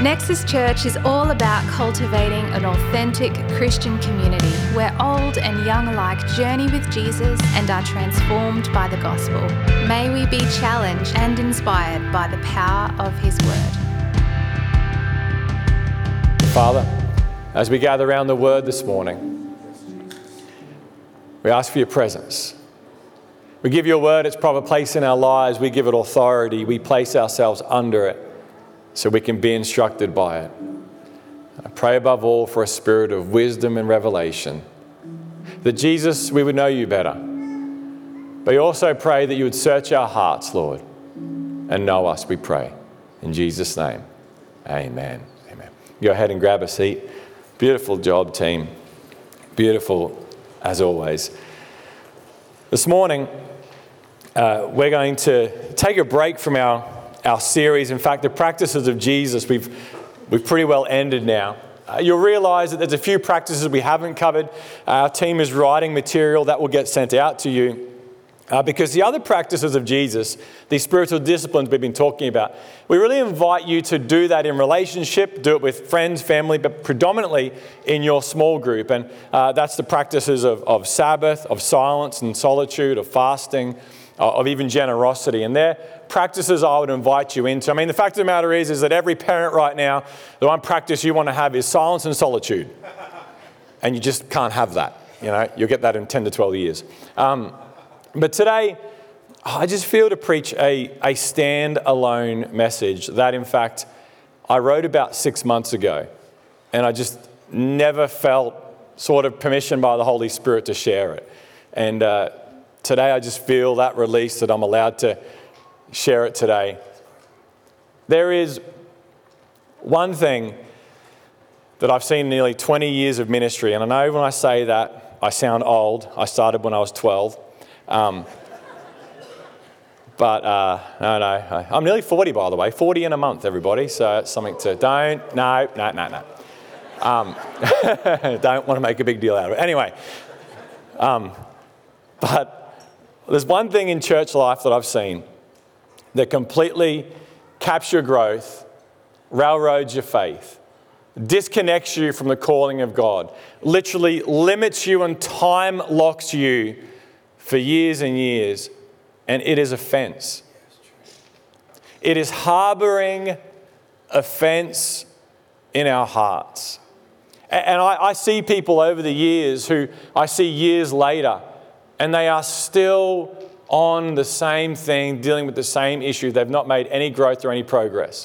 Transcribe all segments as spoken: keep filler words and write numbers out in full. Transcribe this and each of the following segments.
Nexus Church is all about cultivating an authentic Christian community where old and young alike journey with Jesus and are transformed by the gospel. May we be challenged and inspired by the power of His Word. Father, as we gather around the Word this morning, we ask for your presence. We give your Word its proper place in our lives. We give it authority. We place ourselves under it so we can be instructed by it. I pray above all for a spirit of wisdom and revelation, that Jesus, we would know you better. But we also pray that you would search our hearts, Lord, and know us, we pray. In Jesus' name, amen. Amen. Go ahead and grab a seat. Beautiful job, team. Beautiful as always. This morning, uh, we're going to take a break from our our series. In fact, the practices of Jesus, we've we've pretty well ended now. Uh, you'll realize that there's a few practices we haven't covered. Uh, our team is writing material that will get sent out to you. Uh, because the other practices of Jesus, these spiritual disciplines we've been talking about, we really invite you to do that in relationship, do it with friends, family, but predominantly in your small group. And uh, that's the practices of, of Sabbath, of silence and solitude, of fasting, uh, of even generosity. And they're practices I would invite you into. I mean, the fact of the matter is, is that every parent right now, the one practice you want to have is silence and solitude. And you just can't have that. You know, you'll get that in ten to twelve years. Um, But today, I just feel to preach a, a stand-alone message that, in fact, I wrote about six months ago. And I just never felt sort of permission by the Holy Spirit to share it. And uh, today I just feel that release that I'm allowed to share it today. There is one thing that I've seen in nearly twenty years of ministry. And I know when I say that, I sound old. I started when I was twelve. Um, but uh, no, no, I'm nearly forty, by the way. forty in a month, everybody. So it's something to don't, no, no, no, no. Um, don't want to make a big deal out of it. Anyway, um, but there's one thing in church life that I've seen that completely caps your growth, railroads your faith, disconnects you from the calling of God, literally limits you and time locks you for years and years, and it is offense. It is harboring offense in our hearts. And I, I see people over the years who I see years later, and they are still on the same thing, dealing with the same issue. They've not made any growth or any progress.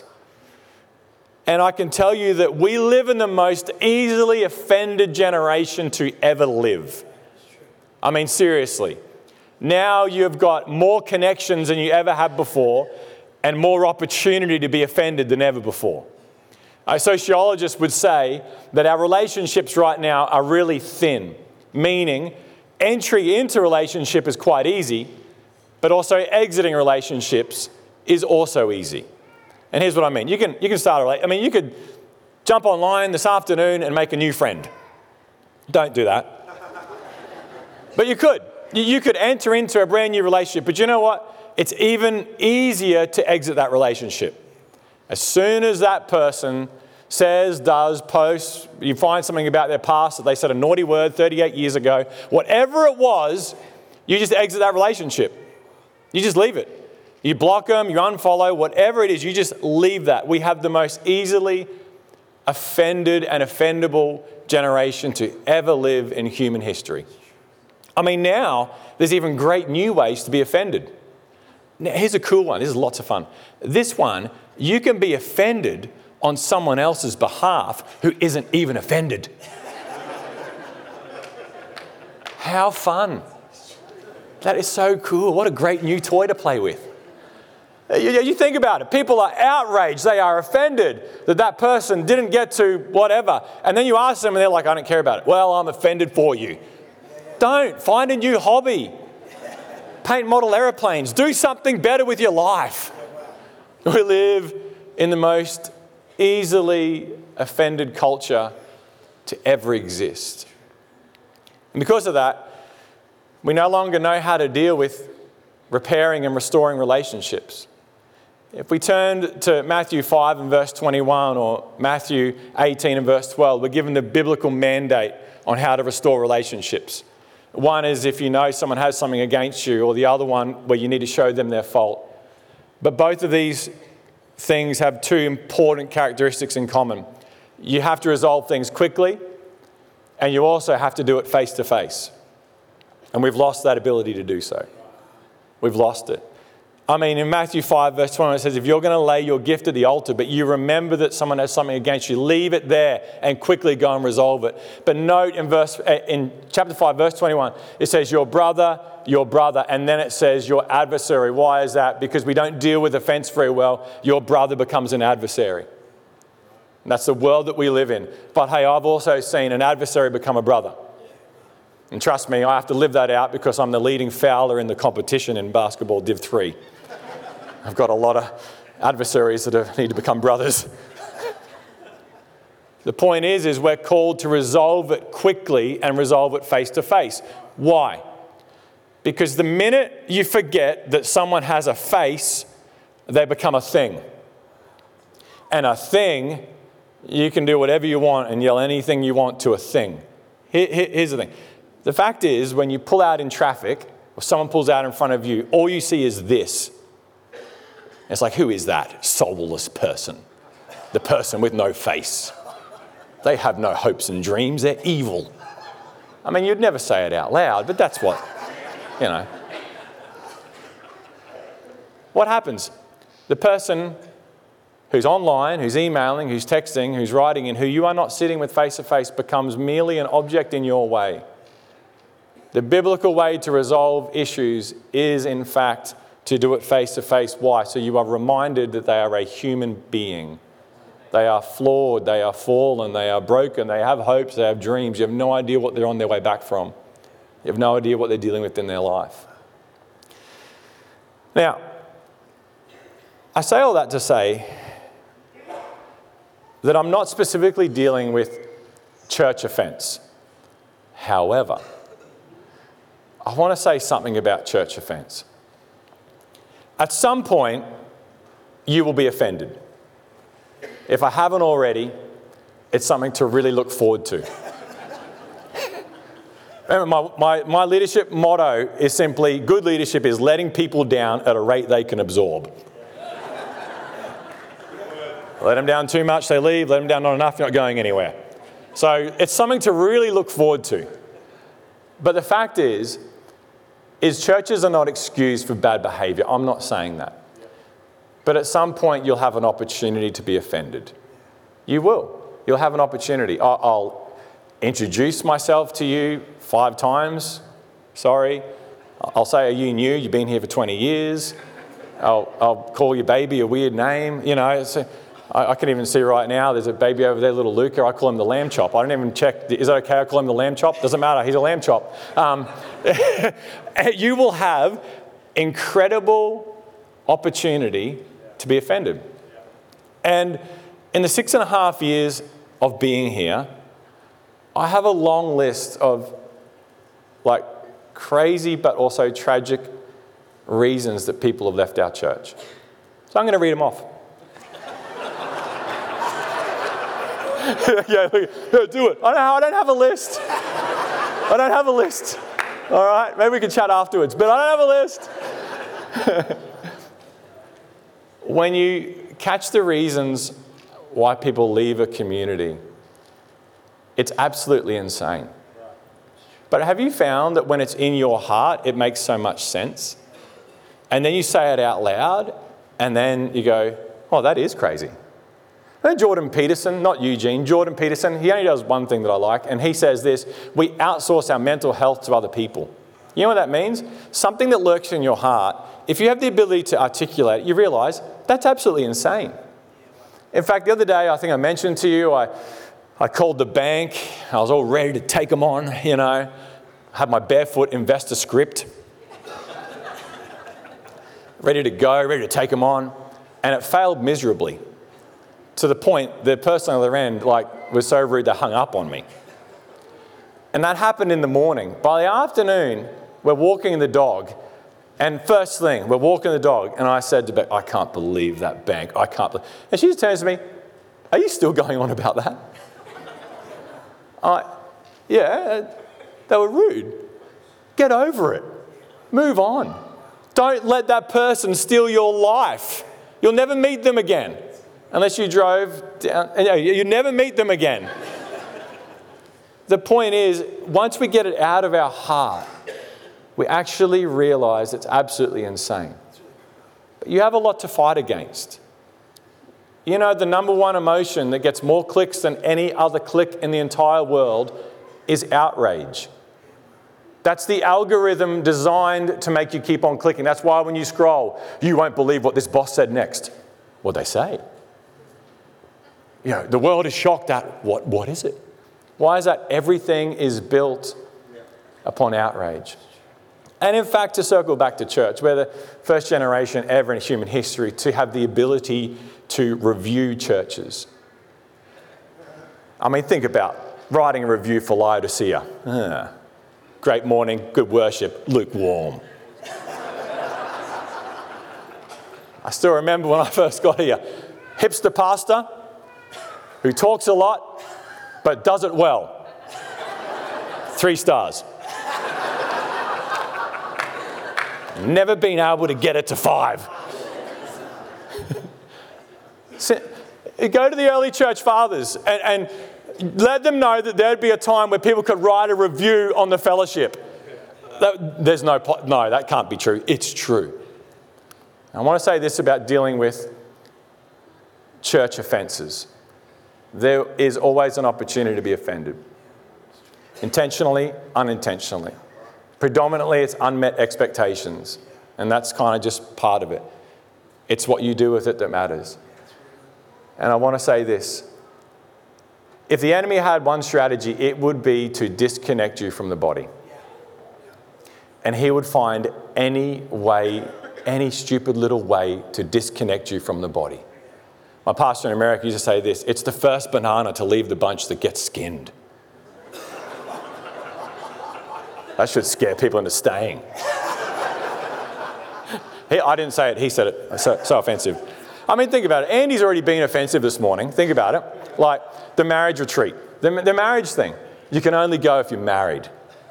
And I can tell you that we live in the most easily offended generation to ever live. I mean, seriously. Now you've got more connections than you ever had before and more opportunity to be offended than ever before. A sociologist would say that our relationships right now are really thin, meaning entry into a relationship is quite easy, but also exiting relationships is also easy. And here's what I mean. You can, you can start a relationship. I mean, you could jump online this afternoon and make a new friend. Don't do that. But you could. You could enter into a brand new relationship, but you know what? It's even easier to exit that relationship. As soon as that person says, does, posts, you find something about their past that they said a naughty word thirty-eight years ago, whatever it was, you just exit that relationship. You just leave it. You block them, you unfollow, whatever it is, you just leave that. We have the most easily offended and offendable generation to ever live in human history. I mean, now there's even great new ways to be offended. Now, here's a cool one. This is lots of fun. This one, you can be offended on someone else's behalf who isn't even offended. How fun. That is so cool. What a great new toy to play with. You, you think about it. People are outraged. They are offended that that person didn't get to whatever. And then you ask them and they're like, I don't care about it. Well, I'm offended for you. Don't. Find a new hobby. Paint model aeroplanes. Do something better with your life. We live in the most easily offended culture to ever exist. And because of that, we no longer know how to deal with repairing and restoring relationships. If we turn to Matthew five and verse twenty-one or Matthew eighteen and verse twelve, we're given the biblical mandate on how to restore relationships. One is if you know someone has something against you, or the other one where you need to show them their fault. But both of these things have two important characteristics in common. You have to resolve things quickly, and you also have to do it face to face. And we've lost that ability to do so. We've lost it. I mean, in Matthew five, verse twenty, it says, if you're going to lay your gift at the altar, but you remember that someone has something against you, leave it there and quickly go and resolve it. But note in verse in chapter five, verse twenty-one, it says your brother, your brother, and then it says your adversary. Why is that? Because we don't deal with offense very well. Your brother becomes an adversary. And that's the world that we live in. But hey, I've also seen an adversary become a brother. And trust me, I have to live that out because I'm the leading fouler in the competition in basketball Div three. I've got a lot of adversaries that are, need to become brothers. The point is, is we're called to resolve it quickly and resolve it face to face. Why? Because the minute you forget that someone has a face, they become a thing. And a thing, you can do whatever you want and yell anything you want to a thing. Here, here, here's the thing. The fact is, when you pull out in traffic, or someone pulls out in front of you, all you see is this. It's like, who is that soulless person? The person with no face. They have no hopes and dreams. They're evil. I mean, you'd never say it out loud, but that's what, you know. What happens? The person who's online, who's emailing, who's texting, who's writing, and who you are not sitting with face to face becomes merely an object in your way. The biblical way to resolve issues is, in fact, to do it face to face. Why? So you are reminded that they are a human being. They are flawed, they are fallen, they are broken, they have hopes, they have dreams. You have no idea what they're on their way back from. You have no idea what they're dealing with in their life. Now, I say all that to say that I'm not specifically dealing with church offence. However, I want to say something about church offence. At some point, you will be offended. If I haven't already, it's something to really look forward to. Remember, my, my, my leadership motto is simply, good leadership is letting people down at a rate they can absorb. Let them down too much, they leave. Let them down not enough, you're not going anywhere. So it's something to really look forward to. But the fact is, is churches are not excused for bad behaviour. I'm not saying that. But at some point, you'll have an opportunity to be offended. You will. You'll have an opportunity. I'll, I'll introduce myself to you five times. Sorry. I'll say, are you new? You've been here for twenty years. I'll, I'll call your baby a weird name. You know, it's a, I, I can even see right now, there's a baby over there, little Luca. I call him the lamb chop. I don't even check. Is that okay? I call him the lamb chop? Doesn't matter. He's a lamb chop. Um, you will have incredible opportunity to be offended. And in the six and a half years of being here, I have a long list of like crazy but also tragic reasons that people have left our church. So I'm going to read them off. yeah, yeah, do it. I don't, I don't have a list. I don't have a list. All right, maybe we can chat afterwards, but I don't have a list. When you catch the reasons why people leave a community, it's absolutely insane. But have you found that when it's in your heart, it makes so much sense? And then you say it out loud, and then you go, oh, that is crazy. And Jordan Peterson, not Eugene, Jordan Peterson, he only does one thing that I like, and he says this: we outsource our mental health to other people. You know what that means? Something that lurks in your heart, if you have the ability to articulate it, you realise that's absolutely insane. In fact, the other day, I think I mentioned to you, I, I called the bank. I was all ready to take them on, you know. I had my barefoot investor script. ready to go, ready to take them on. And it failed miserably. To the point, the person on the other end, like, was so rude they hung up on me. And that happened in the morning. By the afternoon, we're walking the dog, And first thing, we're walking the dog, and I said to Beck, I can't believe that bank. I can't believe. And she just turns to me, are you still going on about that? I'm like, yeah, they were rude. Get over it. Move on. Don't let that person steal your life. You'll never meet them again. Unless you drove down. You never meet them again. The point is, once we get it out of our heart, we actually realize it's absolutely insane. But you have a lot to fight against. You know, the number one emotion that gets more clicks than any other click in the entire world is outrage. That's the algorithm designed to make you keep on clicking. That's why when you scroll, you won't believe what this boss said next. What'd they say? You know, the world is shocked at what, what is it? Why is that? Everything is built upon outrage. And in fact, to circle back to church, we're the first generation ever in human history to have the ability to review churches. I mean, think about writing a review for Laodicea. Uh, great morning, good worship, lukewarm. I still remember when I first got here, hipster pastor who talks a lot but does it well. Three stars. Never been able to get it to five. So, go to the early church fathers and, and let them know that there'd be a time where people could write a review on the fellowship. That, there's no, no, that can't be true. It's true. I want to say this about dealing with church offences. There is always an opportunity to be offended. Intentionally, unintentionally. Predominantly, it's unmet expectations, and that's kind of just part of it. It's what you do with it that matters. And I want to say this. If the enemy had one strategy, it would be to disconnect you from the body. And he would find any way, any stupid little way to disconnect you from the body. My pastor in America used to say this, it's the first banana to leave the bunch that gets skinned. That should scare people into staying. he, I didn't say it, he said it. So, so offensive. I mean, think about it. Andy's already been offensive this morning. Think about it. Like the marriage retreat, the, the marriage thing. You can only go if you're married.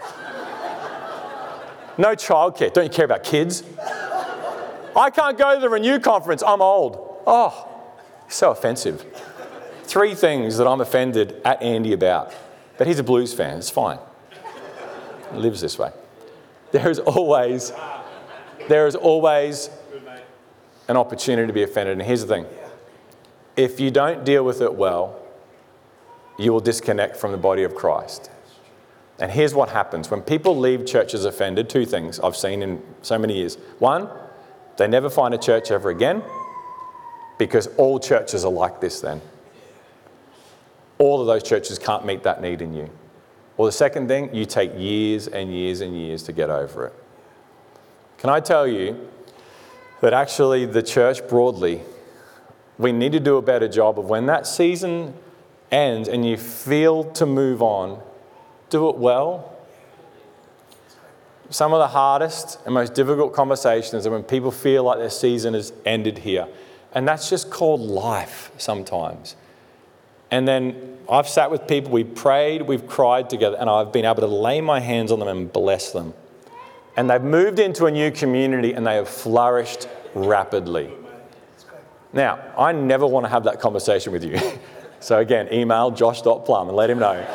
No childcare. Don't you care about kids? I can't go to the Renew conference. I'm old. Oh, so offensive. Three things that I'm offended at Andy about. But he's a blues fan. It's fine. He lives this way. There is always, there is always an opportunity to be offended. And here's the thing. If you don't deal with it well, you will disconnect from the body of Christ. And here's what happens. When people leave churches offended, two things I've seen in so many years. One, they never find a church ever again because all churches are like this then. All of those churches can't meet that need in you. Or the second thing, you take years and years and years to get over it. Can I tell you that actually the church broadly, we need to do a better job of when that season ends and you feel to move on, do it well. Some of the hardest and most difficult conversations are when people feel like their season has ended here. And that's just called life sometimes. And then I've sat with people, we've prayed, we've cried together, and I've been able to lay my hands on them and bless them. And they've moved into a new community and they have flourished rapidly. Now, I never want to have that conversation with you. So again, email josh dot plum and let him know.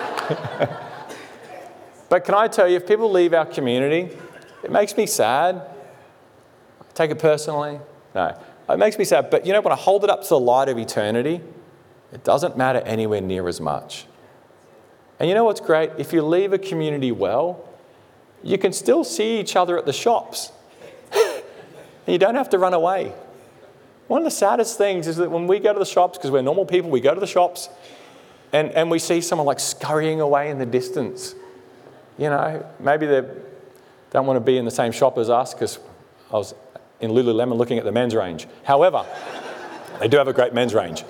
But can I tell you, if people leave our community, it makes me sad. Take it personally. No, it makes me sad. But you know, when I hold it up to the light of eternity, it doesn't matter anywhere near as much. And you know what's great? If you leave a community well, you can still see each other at the shops. And you don't have to run away. One of the saddest things is that when we go to the shops, because we're normal people, we go to the shops and, and we see someone like scurrying away in the distance. You know, maybe they don't want to be in the same shop as us because I was in Lululemon looking at the men's range. However, they do have a great men's range.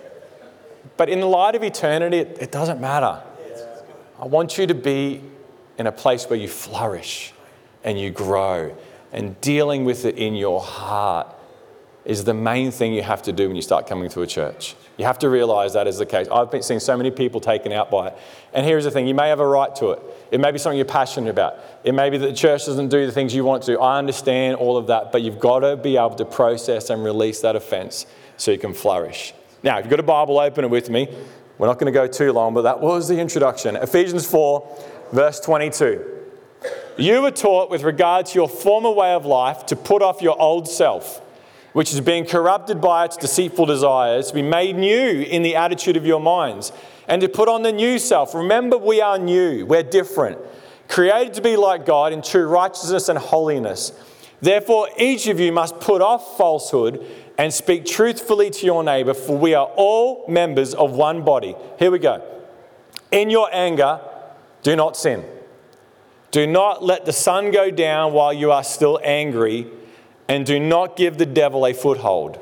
But in the light of eternity, it, it doesn't matter. I want you to be in a place where you flourish and you grow. And dealing with it in your heart is the main thing you have to do when you start coming to a church. You have to realise that is the case. I've been seeing so many people taken out by it. And here's the thing, you may have a right to it. It may be something you're passionate about. It may be that the church doesn't do the things you want it to. I understand all of that, but you've got to be able to process and release that offence so you can flourish. Now, if you've got a Bible, open it with me. We're not going to go too long, but that was the introduction. Ephesians four, verse twenty-two. You were taught with regard to your former way of life to put off your old self, which is being corrupted by its deceitful desires, to be made new in the attitude of your minds, and to put on the new self. Remember, we are new. We're different. Created to be like God in true righteousness and holiness. Therefore, each of you must put off falsehood and speak truthfully to your neighbour, for we are all members of one body. Here we go. In your anger, do not sin. Do not let the sun go down while you are still angry, and do not give the devil a foothold.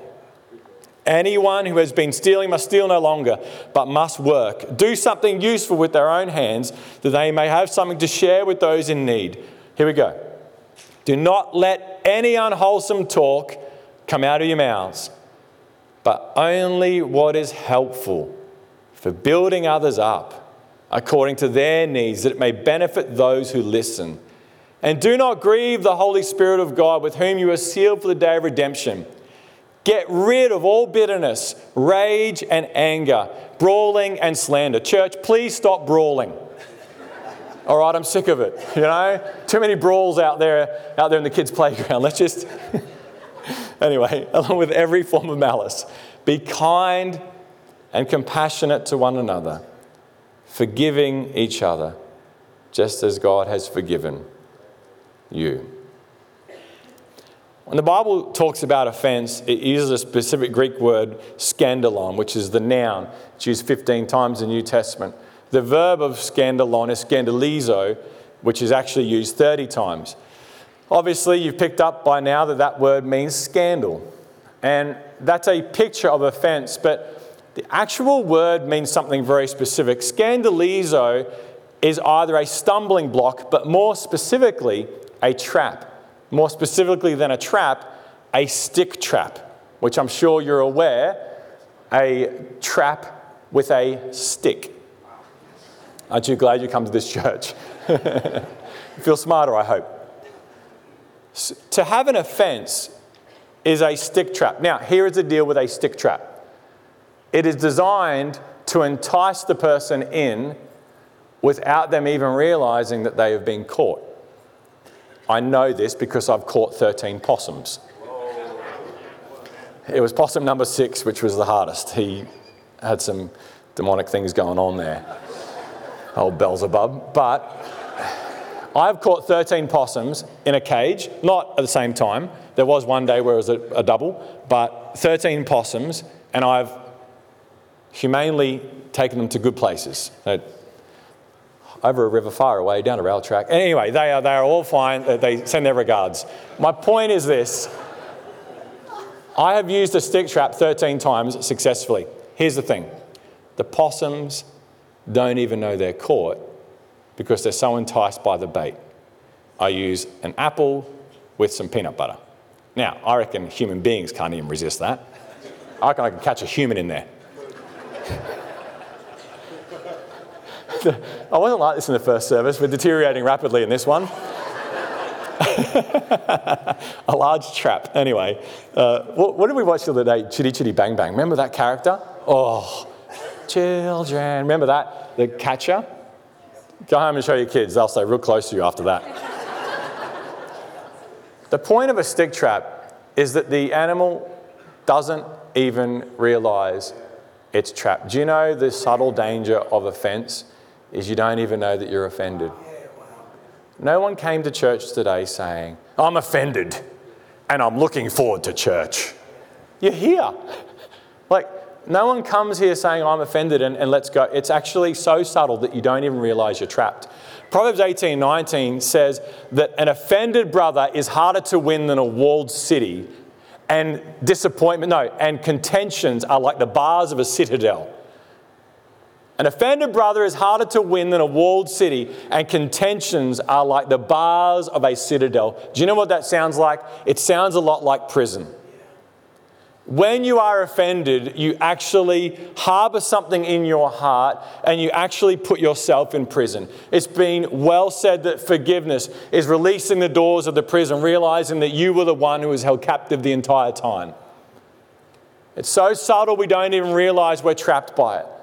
Anyone who has been stealing must steal no longer, but must work. Do something useful with their own hands, that they may have something to share with those in need. Here we go. Do not let any unwholesome talk come out of your mouths, but only what is helpful for building others up, according to their needs, that it may benefit those who listen. And do not grieve the Holy Spirit of God, with whom you are sealed for the day of redemption. Get rid of all bitterness, rage and anger, brawling and slander. Church, please stop brawling. All right, I'm sick of it. You know, too many brawls out there, out there in the kids' playground. Let's just... Anyway, along with every form of malice, be kind and compassionate to one another, forgiving each other, just as God has forgiven you. When the Bible talks about offence, it uses a specific Greek word, scandalon, which is the noun. It's used fifteen times in the New Testament. The verb of scandalon is scandalizo, which is actually used thirty times. Obviously, you've picked up by now that that word means scandal. And that's a picture of offence, but the actual word means something very specific. Scandalizo is either a stumbling block, but more specifically, a trap. More specifically than a trap, a stick trap, which I'm sure you're aware, a trap with a stick. Aren't you glad you come to this church? You feel smarter, I hope. To have an offence is a stick trap. Now, here is the deal with a stick trap. It is designed to entice the person in without them even realising that they have been caught. I know this because I've caught thirteen possums. It was possum number six, which was the hardest. He had some demonic things going on there. Old Beelzebub. But I've caught thirteen possums in a cage, not at the same time. There was one day where it was a, a double, but thirteen possums, and I've humanely taken them to good places. They're over a river far away, down a rail track. Anyway, they are, they are all fine. They send their regards. My point is this. I have used a stick trap thirteen times successfully. Here's the thing. The possums don't even know they're caught because they're so enticed by the bait. I use an apple with some peanut butter. Now, I reckon human beings can't even resist that. I reckon I can catch a human in there. I wasn't like this in the first service. We're deteriorating rapidly in this one. A large trap. Anyway, uh, what, what did we watch the other day? Chitty Chitty Bang Bang. Remember that character? Oh, children. Remember that? The catcher? Go home and show your kids. They'll stay real close to you after that. The point of a stick trap is that the animal doesn't even realise it's trapped. Do you know the subtle danger of offence is you don't even know that you're offended? No one came to church today saying, I'm offended and I'm looking forward to church. You're here. Like, no one comes here saying, I'm offended and, and let's go. It's actually so subtle that you don't even realise you're trapped. Proverbs eighteen nineteen says that an offended brother is harder to win than a walled city, and disappointment, no, and contentions are like the bars of a citadel. An offended brother is harder to win than a walled city, and contentions are like the bars of a citadel. Do you know what that sounds like? It sounds a lot like prison. When you are offended, you actually harbour something in your heart and you actually put yourself in prison. It's been well said that forgiveness is releasing the doors of the prison, realising that you were the one who was held captive the entire time. It's so subtle we don't even realise we're trapped by it.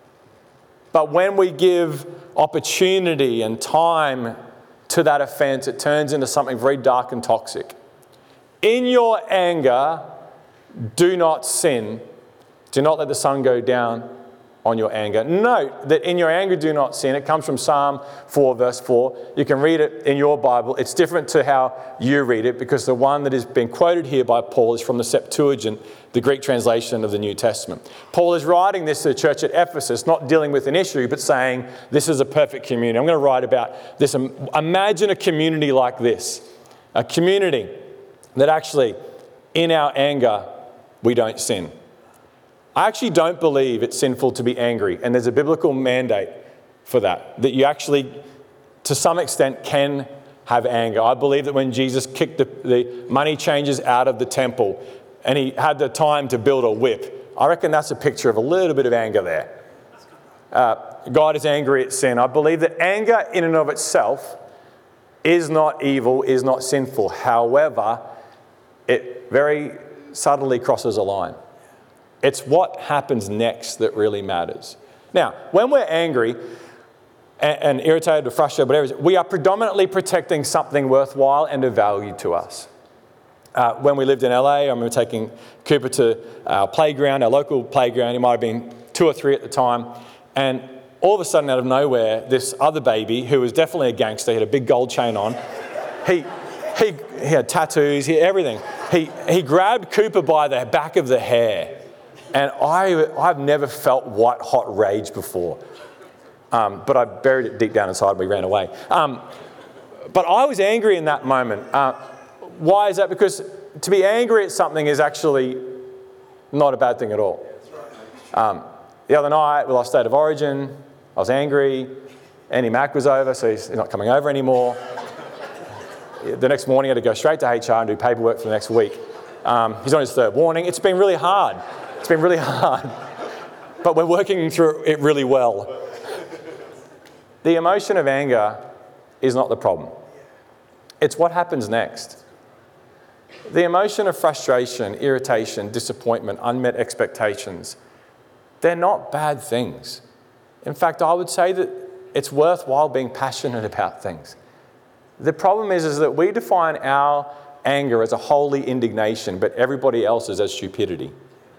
But when we give opportunity and time to that offence, it turns into something very dark and toxic. In your anger, do not sin. Do not let the sun go down on your anger. Note that in your anger, do not sin. It comes from Psalm four, verse four. You can read it in your Bible. It's different to how you read it because the one that has been quoted here by Paul is from the Septuagint, the Greek translation of the New Testament. Paul is writing this to the church at Ephesus, not dealing with an issue, but saying this is a perfect community. I'm going to write about this. Imagine a community like this, a community that actually, in our anger, we don't sin. I actually don't believe it's sinful to be angry, and there's a biblical mandate for that, that you actually, to some extent, can have anger. I believe that when Jesus kicked the, the money changers out of the temple and he had the time to build a whip, I reckon that's a picture of a little bit of anger there. Uh, God is angry at sin. I believe that anger in and of itself is not evil, is not sinful. However, it very subtly crosses a line. It's what happens next that really matters. Now, when we're angry and, and irritated or frustrated, whatever it is, we are predominantly protecting something worthwhile and of value to us. Uh, when we lived in L A, I remember taking Cooper to our playground, our local playground. He might have been two or three at the time. And all of a sudden, out of nowhere, this other baby, who was definitely a gangster, he had a big gold chain on, he, he, he had tattoos, he had everything. He, he grabbed Cooper by the back of the hair. And I, I've never felt white hot rage before. Um, but I buried it deep down inside and we ran away. Um, but I was angry in that moment. Uh, why is that? Because to be angry at something is actually not a bad thing at all. Um, the other night, we lost State of Origin. I was angry. Andy Mack was over, so he's not coming over anymore. The next morning, I had to go straight to H R and do paperwork for the next week. Um, he's on his third warning. It's been really hard. It's been really hard. But we're working through it really well. The emotion of anger is not the problem. It's what happens next. The emotion of frustration, irritation, disappointment, unmet expectations, they're not bad things. In fact, I would say that it's worthwhile being passionate about things. The problem is, is that we define our anger as a holy indignation, but everybody else's as stupidity.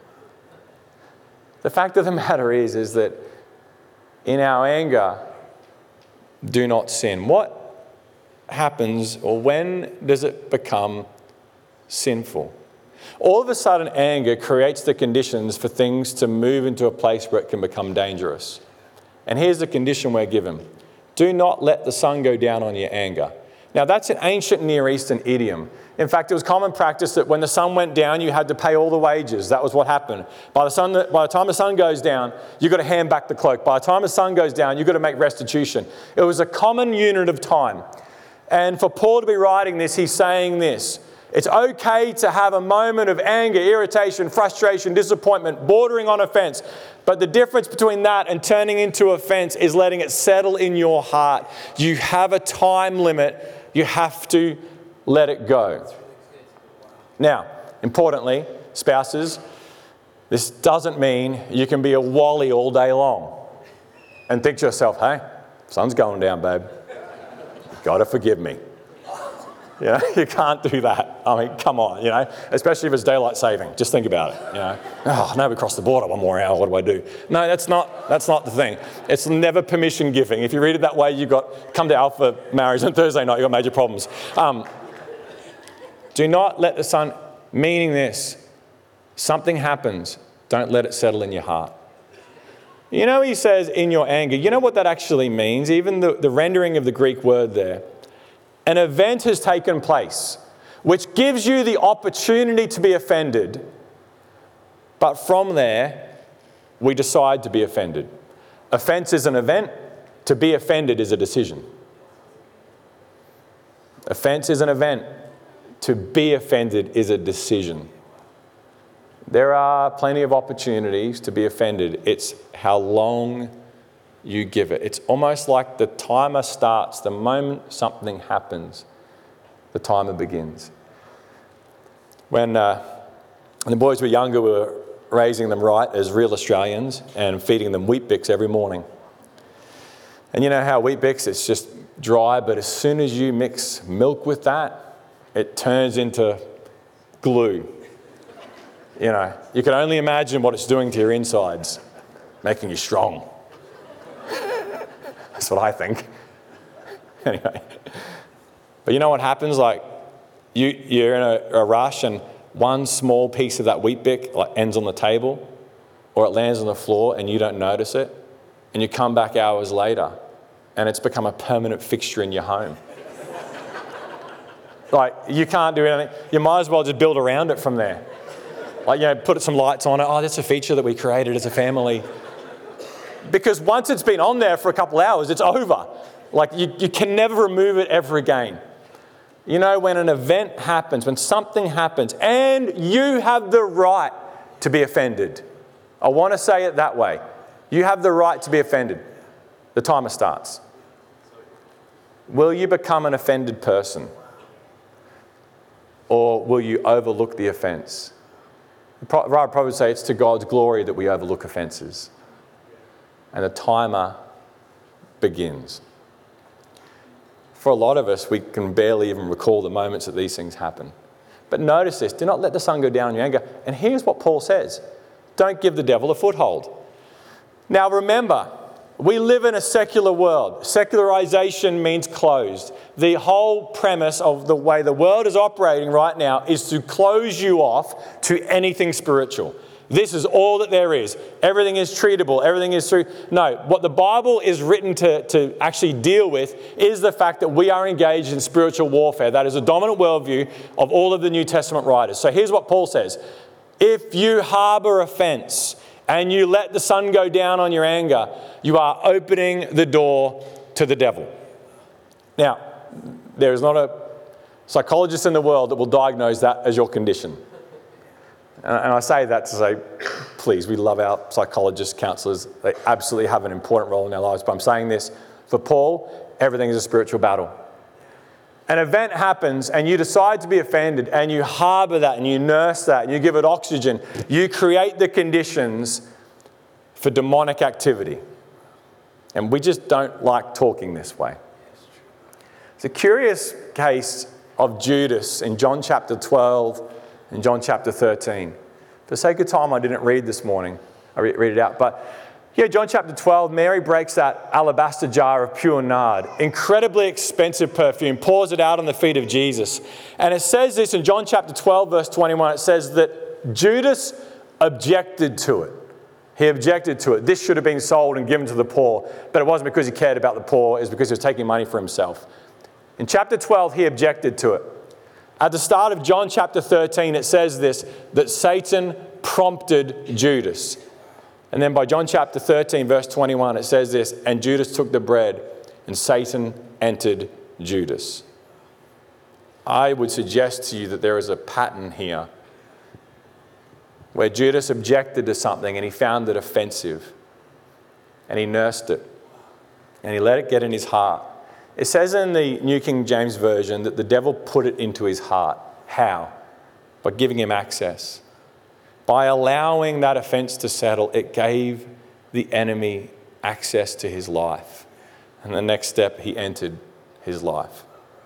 The fact of the matter is, is that in our anger, do not sin. What happens, or when does it become sinful? All of a sudden, anger creates the conditions for things to move into a place where it can become dangerous. And here's the condition we're given. Do not let the sun go down on your anger. Now, that's an ancient Near Eastern idiom. In fact, it was common practice that when the sun went down, you had to pay all the wages. That was what happened. By the, sun, by the time the sun goes down, you've got to hand back the cloak. By the time the sun goes down, you've got to make restitution. It was a common unit of time. And for Paul to be writing this, he's saying this. It's okay to have a moment of anger, irritation, frustration, disappointment, bordering on offense. But the difference between that and turning into offense is letting it settle in your heart. You have a time limit. You have to let it go. Now, importantly, spouses, this doesn't mean you can be a wally all day long and think to yourself, hey, sun's going down, babe. You've got to forgive me. You know, you can't do that. I mean, come on, you know, especially if it's daylight saving. Just think about it, you know. Oh, now we crossed the border one more hour, what do I do? No, that's not, that's not the thing. It's never permission giving. If you read it that way, you've got, come to Alpha Marriage on Thursday night, you've got major problems. Um, do not let the sun, meaning this, something happens, don't let it settle in your heart. You know, he says in your anger, you know what that actually means? Even the, the rendering of the Greek word there. An event has taken place which gives you the opportunity to be offended, but from there, we decide to be offended. Offense is an event. To be offended is a decision. Offense is an event. To be offended is a decision. There are plenty of opportunities to be offended. It's how long you give it. It's almost like the timer starts the moment something happens. The timer begins. When, uh, when the boys were younger, we were raising them right as real Australians and feeding them Weet-Bix every morning. And you know how Weet-Bix, it's just dry, but as soon as you mix milk with that, it turns into glue. You know, you can only imagine what it's doing to your insides, making you strong. That's what I think. Anyway. But you know what happens? Like, you, you're in a, a rush and one small piece of that Weet-Bix like, ends on the table or it lands on the floor and you don't notice it. And you come back hours later and it's become a permanent fixture in your home. Like, you can't do anything. You might as well just build around it from there. Like, you know, put some lights on it. Oh, that's a feature that we created as a family. Because once it's been on there for a couple hours, it's over. Like, you, you can never remove it ever again. You know, when an event happens, when something happens, and you have the right to be offended. I want to say it that way. You have the right to be offended. The timer starts. Will you become an offended person? Or will you overlook the offence? I'd probably say it's to God's glory that we overlook offences. And the timer begins. For a lot of us, we can barely even recall the moments that these things happen. But notice this, do not let the sun go down in your anger. And here's what Paul says. Don't give the devil a foothold. Now remember, we live in a secular world. Secularization means closed. The whole premise of the way the world is operating right now is to close you off to anything spiritual. This is all that there is. Everything is treatable. Everything is through. No, what the Bible is written to, to actually deal with is the fact that we are engaged in spiritual warfare. That is a dominant worldview of all of the New Testament writers. So here's what Paul says. If you harbor offense and you let the sun go down on your anger, you are opening the door to the devil. Now, there is not a psychologist in the world that will diagnose that as your condition. And I say that to say, please, we love our psychologists, counsellors. They absolutely have an important role in our lives. But I'm saying this, for Paul, everything is a spiritual battle. An event happens and you decide to be offended and you harbour that and you nurse that and you give it oxygen. You create the conditions for demonic activity. And we just don't like talking this way. It's a curious case of Judas in John chapter twelve and John chapter thirteen. For the sake of time, I didn't read this morning. I read it out. But yeah, John chapter twelve, Mary breaks that alabaster jar of pure nard, incredibly expensive perfume, pours it out on the feet of Jesus. And it says this in John chapter twelve, verse twenty-one, it says that Judas objected to it. He objected to it. This should have been sold and given to the poor. But it wasn't because he cared about the poor. It was because he was taking money for himself. In chapter twelve, he objected to it. At the start of John chapter thirteen, it says this, that Satan prompted Judas. And then by John chapter thirteen, verse twenty-one, it says this, and Judas took the bread and Satan entered Judas. I would suggest to you that there is a pattern here where Judas objected to something and he found it offensive and he nursed it and he let it get in his heart. It says in the New King James Version that the devil put it into his heart. How? By giving him access. By allowing that offense to settle, it gave the enemy access to his life. And the next step, he entered his life.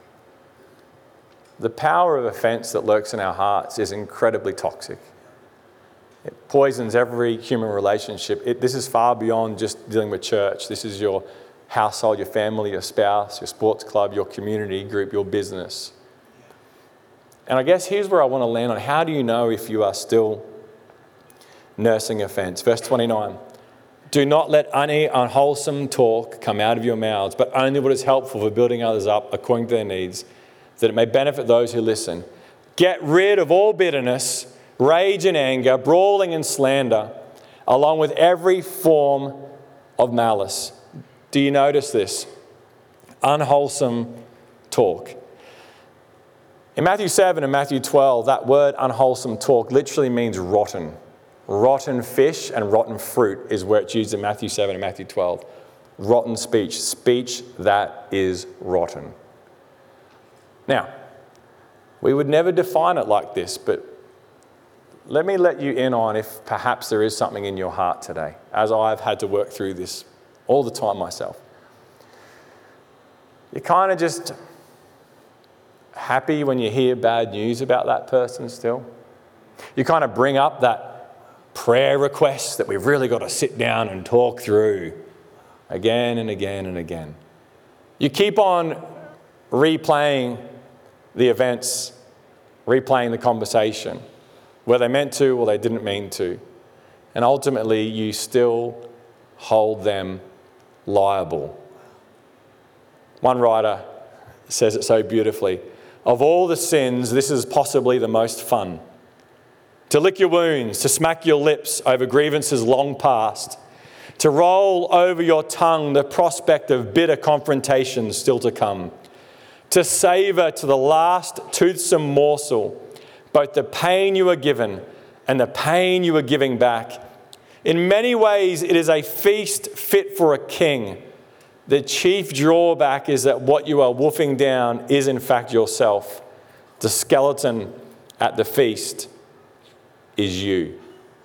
The power of offense that lurks in our hearts is incredibly toxic. It poisons every human relationship. It, this is far beyond just dealing with church. This is your household, your family, your spouse, your sports club, your community group, your business. And I guess here's where I want to land on. How do you know if you are still nursing offense? Verse twenty-nine. Do not let any unwholesome talk come out of your mouths, but only what is helpful for building others up according to their needs, that it may benefit those who listen. Get rid of all bitterness, rage and anger, brawling and slander, along with every form of malice. Do you notice this? Unwholesome talk. In Matthew seven and Matthew twelve, that word unwholesome talk literally means rotten. Rotten fish and rotten fruit is where it's used in Matthew seven and Matthew twelve. Rotten speech. Speech that is rotten. Now, we would never define it like this, but let me let you in on if perhaps there is something in your heart today, as I've had to work through this all the time myself. You're kind of just happy when you hear bad news about that person still. You kind of bring up that prayer request that we've really got to sit down and talk through again and again and again. You keep on replaying the events, replaying the conversation, where they meant to or they didn't mean to. And ultimately, you still hold them liable. One writer says it so beautifully. Of all the sins, this is possibly the most fun. To lick your wounds, to smack your lips over grievances long past, to roll over your tongue the prospect of bitter confrontations still to come, to savour to the last toothsome morsel both the pain you are given and the pain you are giving back. In many ways, it is a feast fit for a king. The chief drawback is that what you are wolfing down is in fact yourself. The skeleton at the feast is you.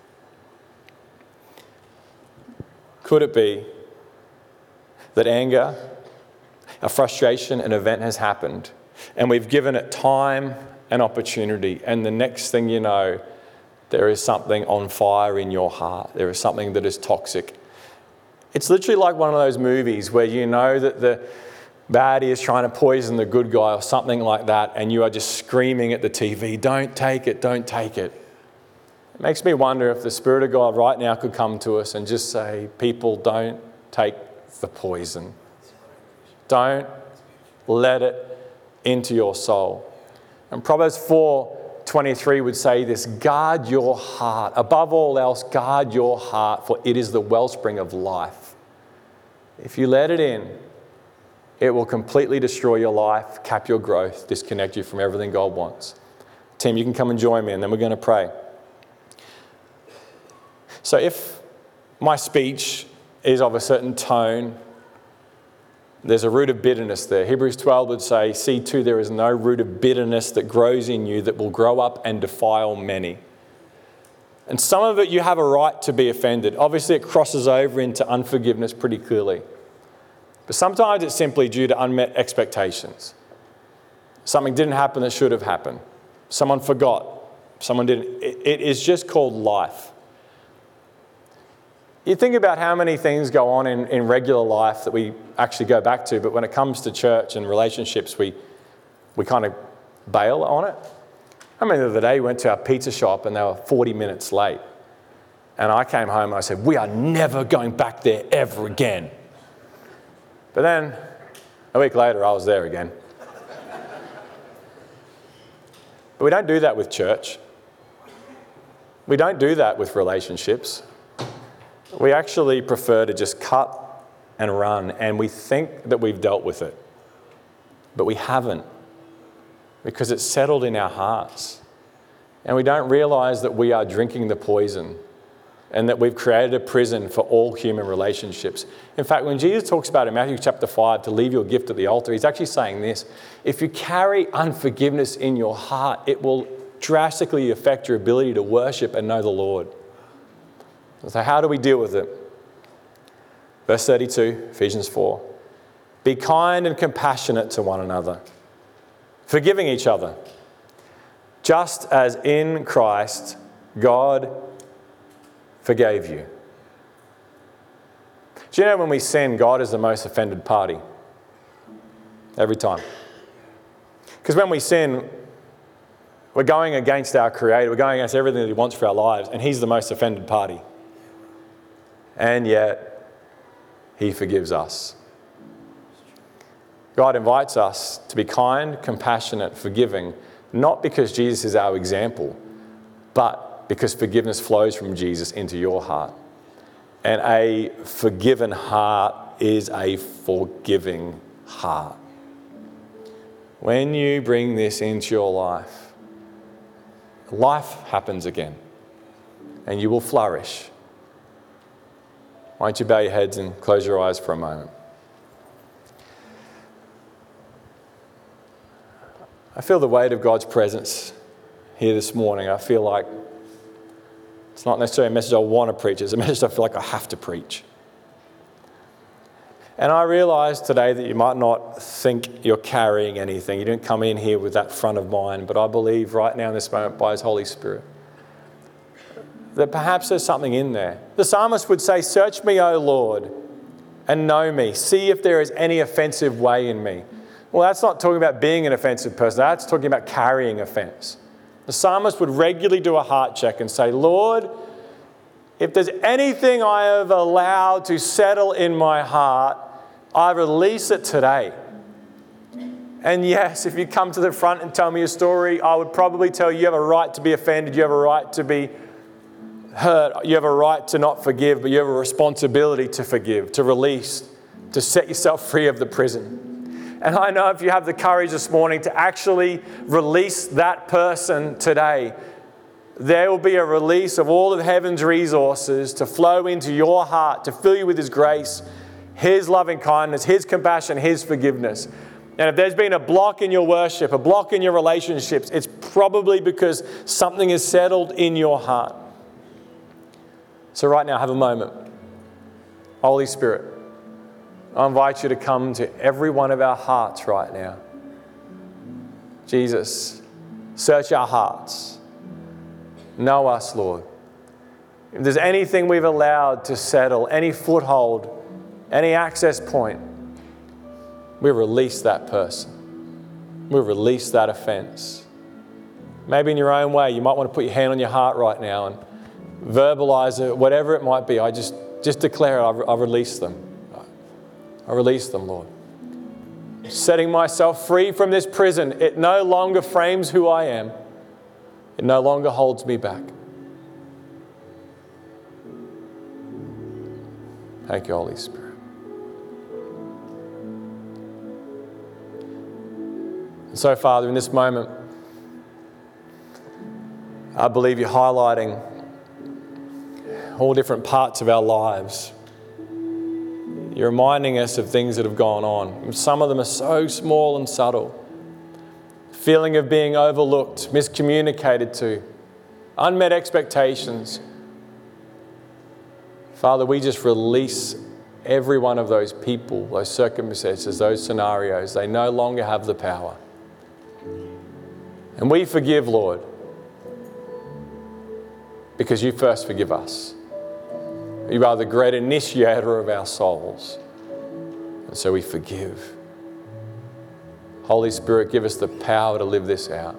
Could it be that anger, a frustration, an event has happened, and we've given it time and opportunity, and the next thing you know, there is something on fire in your heart. There is something that is toxic. It's literally like one of those movies where you know that the baddie is trying to poison the good guy or something like that, and you are just screaming at the T V, don't take it, don't take it. It makes me wonder if the Spirit of God right now could come to us and just say, people, don't take the poison. Don't let it into your soul. And Proverbs four twenty-three would say this, guard your heart. Above all else, guard your heart, for it is the wellspring of life. If you let it in, it will completely destroy your life, cap your growth, disconnect you from everything God wants. Tim, you can come and join me, and then we're going to pray. So if my speech is of a certain tone, there's a root of bitterness there. Hebrews twelve would say, see too, there is no root of bitterness that grows in you that will grow up and defile many. And some of it you have a right to be offended. Obviously it crosses over into unforgiveness pretty clearly. But sometimes it's simply due to unmet expectations. Something didn't happen that should have happened. Someone forgot. Someone didn't. It, it is just called life. You think about how many things go on in, in regular life that we actually go back to, but when it comes to church and relationships, we we kind of bail on it. I mean, the other day we went to our pizza shop and they were forty minutes late. And I came home and I said, we are never going back there ever again. But then a week later, I was there again. But we don't do that with church. We don't do that with relationships. We actually prefer to just cut and run, and we think that we've dealt with it. But we haven't, because it's settled in our hearts. And we don't realise that we are drinking the poison and that we've created a prison for all human relationships. In fact, when Jesus talks about in Matthew chapter five to leave your gift at the altar, he's actually saying this: if you carry unforgiveness in your heart, it will drastically affect your ability to worship and know the Lord. So how do we deal with it? Verse thirty-two, Ephesians four. Be kind and compassionate to one another, forgiving each other, just as in Christ God forgave you. Do you know when we sin, God is the most offended party? Every time. Because when we sin, we're going against our Creator. We're going against everything that He wants for our lives, and He's the most offended party. And yet, He forgives us. God invites us to be kind, compassionate, forgiving, not because Jesus is our example, but because forgiveness flows from Jesus into your heart. And a forgiven heart is a forgiving heart. When you bring this into your life, life happens again and you will flourish. Why don't you bow your heads and close your eyes for a moment? I feel the weight of God's presence here this morning. I feel like it's not necessarily a message I want to preach, it's a message I feel like I have to preach. And I realise today that you might not think you're carrying anything. You didn't come in here with that front of mind, but I believe right now in this moment by His Holy Spirit that perhaps there's something in there. The psalmist would say, "Search me, O Lord, and know me. See if there is any offensive way in me." Well, that's not talking about being an offensive person. That's talking about carrying offence. The psalmist would regularly do a heart check and say, "Lord, if there's anything I have allowed to settle in my heart, I release it today." And yes, if you come to the front and tell me a story, I would probably tell you you have a right to be offended, you have a right to be hurt, you have a right to not forgive, but you have a responsibility to forgive, to release, to set yourself free of the prison. And I know if you have the courage this morning to actually release that person today, there will be a release of all of heaven's resources to flow into your heart, to fill you with His grace, His loving kindness, His compassion, His forgiveness. And if there's been a block in your worship, a block in your relationships, it's probably because something is settled in your heart. So right now, have a moment. Holy Spirit, I invite you to come to every one of our hearts right now. Jesus, search our hearts. Know us, Lord. If there's anything we've allowed to settle, any foothold, any access point, we release that person. We release that offense. Maybe in your own way, you might want to put your hand on your heart right now and verbalize it, whatever it might be. I just, just declare it. I, I release them. I release them, Lord. Setting myself free from this prison. It no longer frames who I am. It no longer holds me back. Thank you, Holy Spirit. And so, Father, in this moment, I believe you're highlighting all different parts of our lives. You're reminding us of things that have gone on. Some of them are so small and subtle. Feeling of being overlooked, miscommunicated to, unmet expectations. Father, we just release every one of those people, those circumstances, those scenarios. They no longer have the power. And we forgive, Lord, because you first forgive us. You are the great initiator of our souls. And so we forgive. Holy Spirit, give us the power to live this out.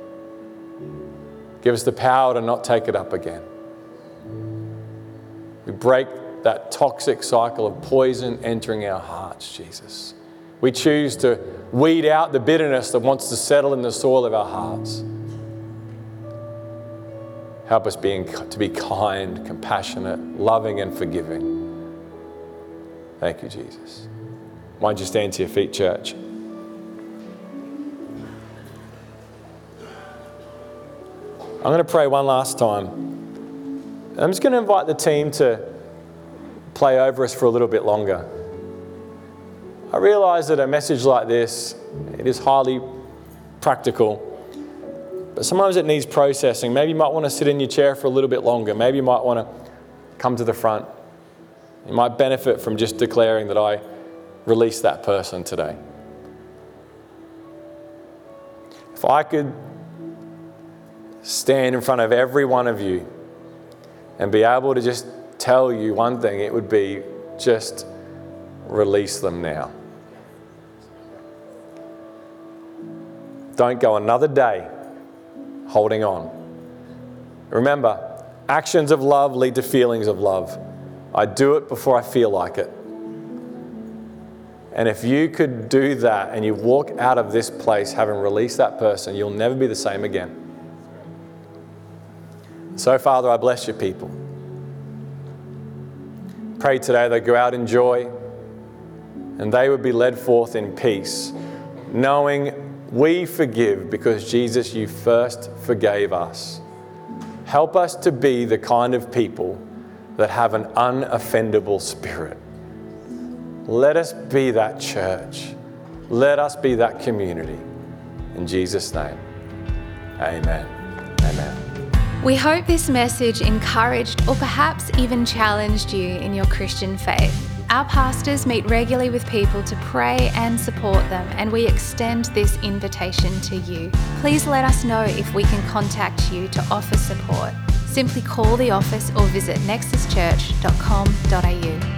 Give us the power to not take it up again. We break that toxic cycle of poison entering our hearts, Jesus. We choose to weed out the bitterness that wants to settle in the soil of our hearts. Help us being, to be kind, compassionate, loving and forgiving. Thank you, Jesus. Why don't you stand to your feet, church? I'm going to pray one last time. I'm just going to invite the team to play over us for a little bit longer. I realise that a message like this, it is highly practical, but sometimes it needs processing. Maybe you might want to sit in your chair for a little bit longer. Maybe you might want to come to the front. You might benefit from just declaring that I release that person today. If I could stand in front of every one of you and be able to just tell you one thing, it would be just release them now. Don't go another day holding on. Remember, actions of love lead to feelings of love. I do it before I feel like it. And if you could do that and you walk out of this place having released that person, you'll never be the same again. So, Father, I bless your people. Pray today they go out in joy and they would be led forth in peace, knowing we forgive because, Jesus, you first forgave us. Help us to be the kind of people that have an unoffendable spirit. Let us be that church. Let us be that community. In Jesus' name, amen. Amen. We hope this message encouraged or perhaps even challenged you in your Christian faith. Our pastors meet regularly with people to pray and support them, and we extend this invitation to you. Please let us know if we can contact you to offer support. Simply call the office or visit nexus church dot com dot a u.